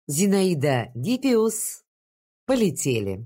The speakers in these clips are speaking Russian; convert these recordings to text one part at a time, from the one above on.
Зинаида Гиппиус. Полетели.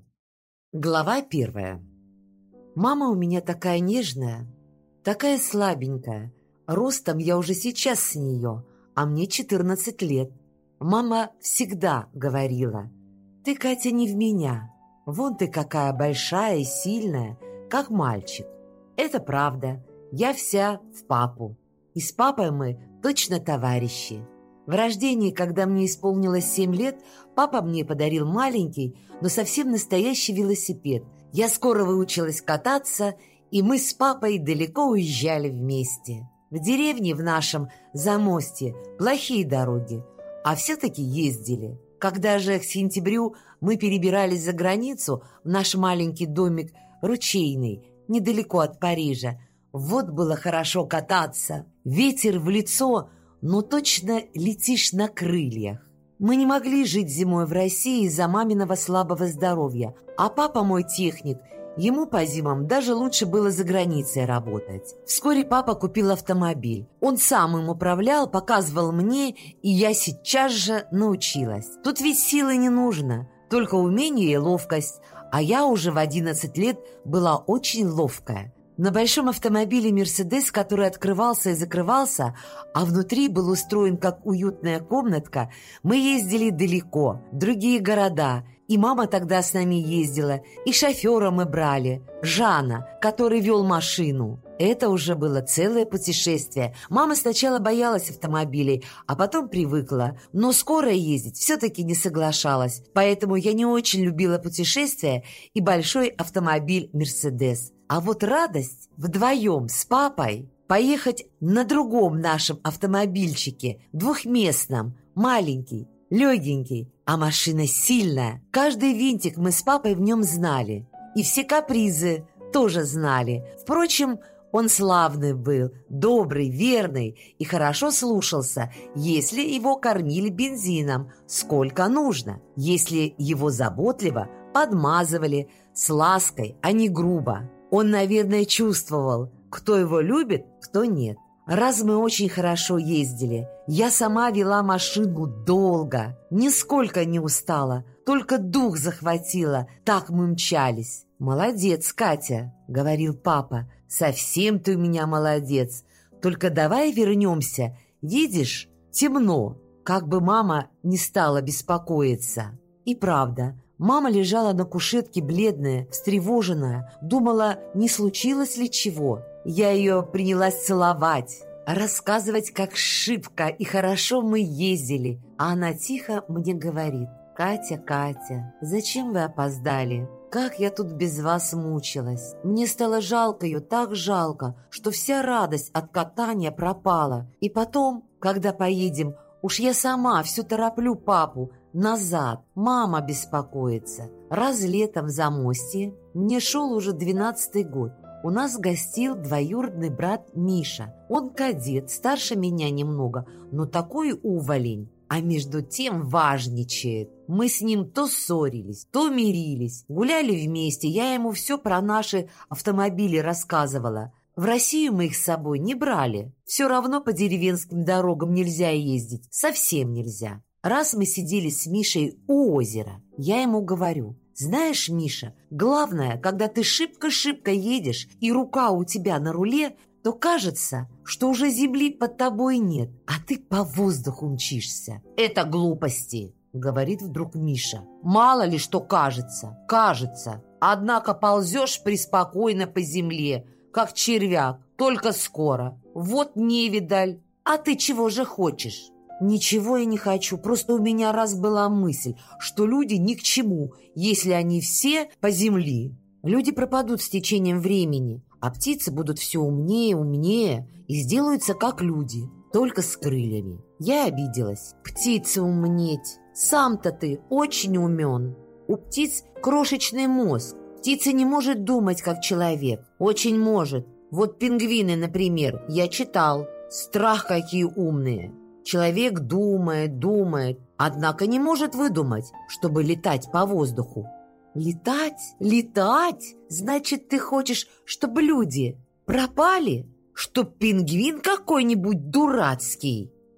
Глава 1. Мама у меня такая нежная, такая слабенькая. Ростом я уже сейчас с нее, а мне 14 лет. Мама всегда говорила: «Ты, Катя, не в меня. Вон ты какая большая и сильная, как мальчик». Это правда. Я вся в папу. И с папой мы точно товарищи. В рождении, когда мне исполнилось 7 лет, папа мне подарил маленький, но совсем настоящий велосипед. Я скоро выучилась кататься, и мы с папой далеко уезжали вместе. В деревне в нашем Замостье плохие дороги, а все-таки ездили. Когда же к сентябрю мы перебирались за границу в наш маленький домик Ручейный, недалеко от Парижа, вот было хорошо кататься. Ветер в лицо, но точно летишь на крыльях. Мы не могли жить зимой в России из-за маминого слабого здоровья, а папа мой техник, ему по зимам даже лучше было за границей работать. Вскоре папа купил автомобиль. Он сам им управлял, показывал мне, и я сейчас же научилась. Тут ведь силы не нужно, только умение и ловкость, а я уже в 11 лет была очень ловкая. На большом автомобиле «Мерседес», который открывался и закрывался, а внутри был устроен как уютная комнатка, мы ездили далеко, в другие города, и мама тогда с нами ездила, и шофера мы брали, Жана, который вел машину. Это уже было целое путешествие. Мама сначала боялась автомобилей, а потом привыкла, но скоро ездить все-таки не соглашалась, поэтому я не очень любила путешествия и большой автомобиль «Мерседес». А вот радость вдвоем с папой поехать на другом нашем автомобильчике, двухместном, маленький, легенький, а машина сильная. Каждый винтик мы с папой в нем знали, и все капризы тоже знали. Впрочем, он славный был, добрый, верный и хорошо слушался, если его кормили бензином, сколько нужно, если его заботливо подмазывали с лаской, а не грубо. Он, наверное, чувствовал, кто его любит, кто нет. Раз мы очень хорошо ездили, я сама вела машину долго, нисколько не устала, только дух захватило, так мы мчались. «Молодец, Катя», — говорил папа, — «совсем ты у меня молодец. Только давай вернемся, видишь, темно», как бы мама не стала беспокоиться. И правда, мама лежала на кушетке бледная, встревоженная, думала, не случилось ли чего. Я ее принялась целовать, рассказывать, как шибко и хорошо мы ездили, а она тихо мне говорит: «Катя, Катя, зачем вы опоздали? Как я тут без вас мучилась. Мне стало жалко ее, так жалко, что вся радость от катания пропала. И потом, когда поедем, уж я сама все тороплю папу назад. Мама беспокоится». Раз летом в Замостье, мне шел уже 12-й год, у нас гостил двоюродный брат Миша. Он кадет, старше меня немного, но такой уволень. А между тем важничает. Мы с ним то ссорились, то мирились, гуляли вместе, я ему все про наши автомобили рассказывала. В Россию мы их с собой не брали. Все равно по деревенским дорогам нельзя ездить, совсем нельзя. Раз мы сидели с Мишей у озера, я ему говорю: «Знаешь, Миша, главное, когда ты шибко-шибко едешь и рука у тебя на руле, то кажется, что уже земли под тобой нет, а ты по воздуху мчишься». «Это глупости», — говорит вдруг Миша. «Мало ли что кажется, кажется. Однако ползешь преспокойно по земле, как червяк, только скоро. Вот невидаль. А ты чего же хочешь?» «Ничего я не хочу, просто у меня раз была мысль, что люди ни к чему, если они все по земле. Люди пропадут с течением времени, а птицы будут все умнее, умнее и сделаются как люди, только с крыльями». Я обиделась. «Птицы умнеть! Сам-то ты очень умен. У птиц крошечный мозг. Птица не может думать, как человек. Очень может. Вот пингвины, например, я читал. Страх, какие умные. Человек думает, думает, однако не может выдумать, чтобы летать по воздуху». «Летать? Летать? Значит, ты хочешь, чтобы люди пропали? Чтоб пингвин какой-нибудь дурацкий?»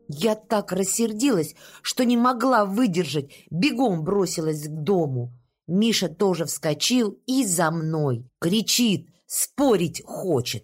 Я так рассердилась, что не могла выдержать, бегом бросилась к дому. Миша тоже вскочил и за мной. Кричит, спорить хочет.